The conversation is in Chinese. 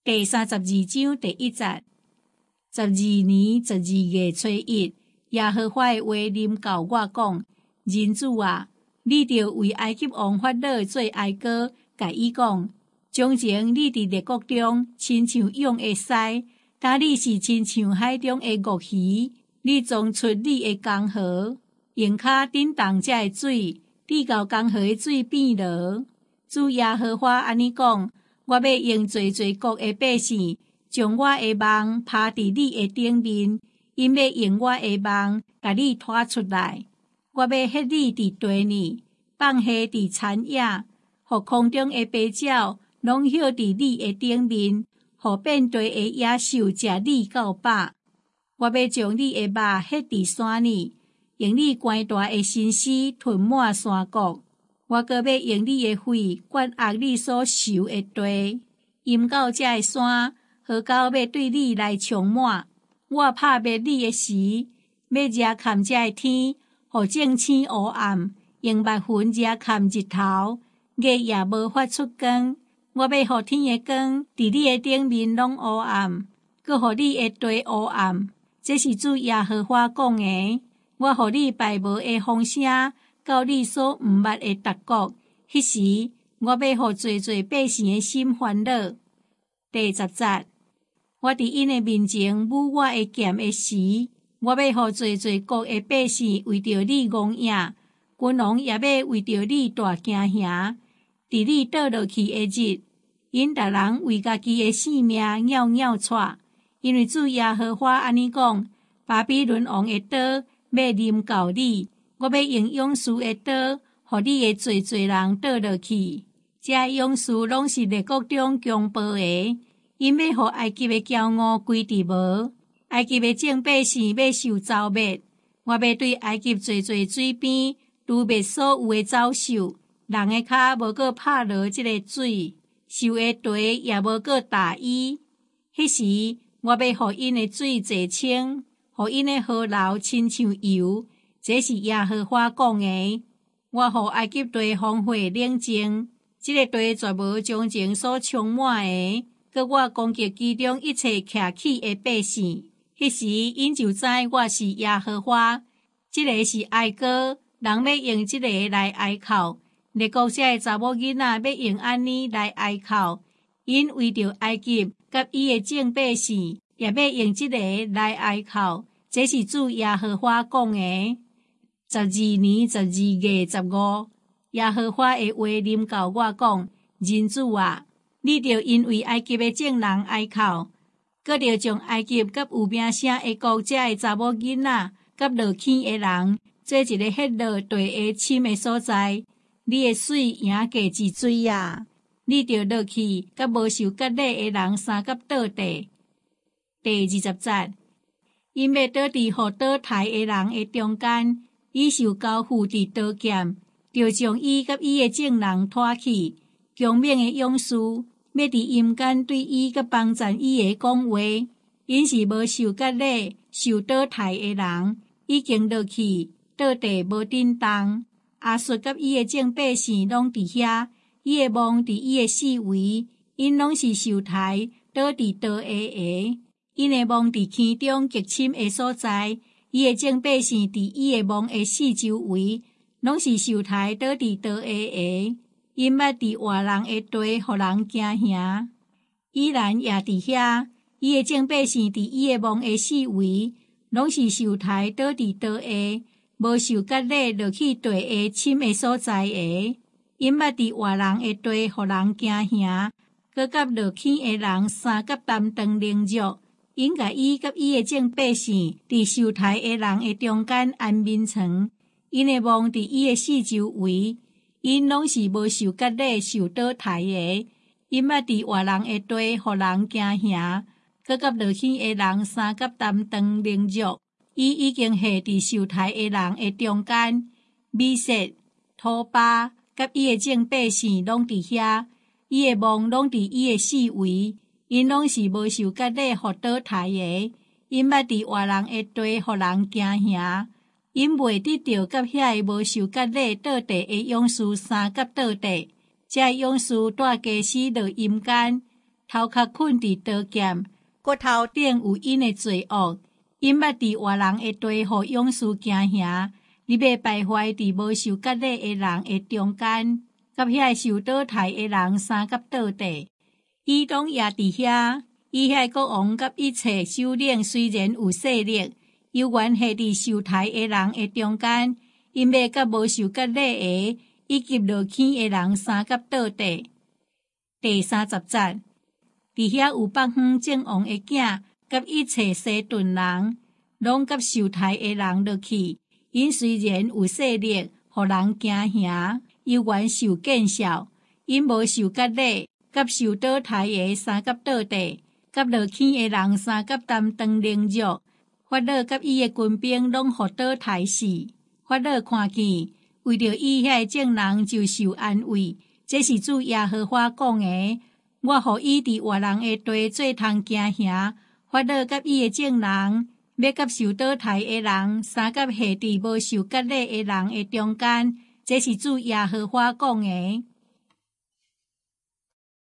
第32章第1節。12年12月初1，耶和華的話臨到我講：人子啊，你著為埃及王法老做哀歌，甲伊講：從前你佇列國中，親像湧的獅，但你是親像海中的鱷魚。你裝出你的江河，用腳震動這的水，你到江河的水變落。主耶和華安尼講：我要用濟濟國的百姓，將我的網拍佇你的頂面，因要用我的網甲你拖出來。我要迄你佇地裡，放下佇田野，互空中的飛鳥攏歇佇你的頂面，互遍地的野獸食你到飽。我要將你的肉歇佇山裡，用你懸大的身軀吞滿山谷。我閣要用你的血灌壓你所受的地，淹到這的山，河溝要對你來充滿。我拍滅你的時，要熱砍這的天，互正青烏暗，用密雲熱砍日頭，月也無法出光。我要互天的光佇你的頂面攏烏暗，閣互你的地烏暗。這是主耶和華講的。我互你敗無的風聲，到你所毋捌的達國。迄時，我要互濟濟百姓的心煩惱。第10節，我佇因的面前舞我的劍的時，我要互濟濟國的百姓為着你戇影，君王也要為着你大驚嚇。佇你倒落去的日，因逐人為家己的性命拗拗喘。因為主耶和華安尼講：巴比倫王的刀要臨到你，我要用勇士的刀，互你的濟濟人倒落去。這勇士攏是列國中強暴的，因要互埃及的驕傲歸佇無，埃及的眾百姓要受糟滅。我要對埃及濟濟水邊擼滅所有的走獸，人的腳無閣拍落這個水，受的地也無閣打伊。迄時，我要互因的水齊清，互因的河流親像油。這是耶和華講的。我互埃及地荒廢冷靜，這個地絕無從前所充滿的。閣我攻擊其中一切徛起的百姓。迄時，因就知我是耶和華。這個是哀歌，人要用這個來哀哭。列國這的查某囡仔要用安尼來哀哭，因為着埃及甲伊的眾百姓，也要用這個來哀哭。這是主耶和華講的。12年12月15，耶和華的話臨到我講：人子啊，你著因為埃及的眾人哀哭，閣著將埃及甲有名聲的國這的查某囡仔，甲落坑的人，做一個迄落地的深的所在。你的水贏價之水啊！你著落去，甲無受割禮的人相甲倒地。第20節，因要倒佇互倒台的人的中間，伊受交付佇刀劍，著將伊甲伊的眾人拖去。強猛的勇士要佇陰間對伊甲幫贊伊的講話，因是無受割禮、受倒台的人，已經落去倒地無震動。亞述甲伊的眾百姓攏佇遐，伊的網佇伊的四圍，因攏是受台倒佇刀下下。因的網佇坑中極深的所在，伊的眾百姓佇伊的網的四周圍，攏是受台倒佇刀下下。因捌佇活人的地，互人驚嚇。依然也佇遐，伊的眾百姓佇伊的網的四圍，攏是受台倒佇刀下。無受割禮落去地的深的所在的，因捌佇活人的地，互人驚嚇，閣甲落坑的人相甲擔當凌辱，因甲伊甲伊的眾百姓佇受台的人的中間安眠床，因的網佇伊的四周圍，因攏是無受割禮受倒台的，因捌佇活人的地，互人驚嚇，閣甲落坑的人相甲擔當凌辱。伊已經下佇受台的人的中間，米色、土巴，甲伊的眾百姓攏佇遐，伊的網攏佇伊的四圍，因攏是無受割禮互倒台的，因捌佇活人的地，互人驚嚇，因袂得到甲遐個無受割禮倒地的勇士相甲倒地，這勇士帶家死落陰間， 头壳困伫刀劍，骨头顶有因的罪恶，因捌伫活人的地，互勇士行侠，你要败坏伫无受割礼的人的中间，甲遐受倒台的人三甲倒地。伊拢也伫遐，伊遐国王甲一切首领虽然有势力，犹原系伫受台的人的中间，因要甲无受割礼的以及落坑的人三甲倒地。第30节，伫遐有北方正王的囝，甲一切西顿人，拢甲受台的人落去。因虽然有势力，互人惊吓，犹原受见笑。因无受割礼，甲受倒台的三甲倒地，甲落坑的人三甲担当凌辱。法老甲伊的军兵拢互倒台死。法老看见，为着伊遐众人就受安慰。这是主耶和华讲的。我互伊伫活人的地做通惊吓。法老甲伊的众人要甲受倒台的人三甲下伫无受割礼的人的中间。这是主耶和华讲的。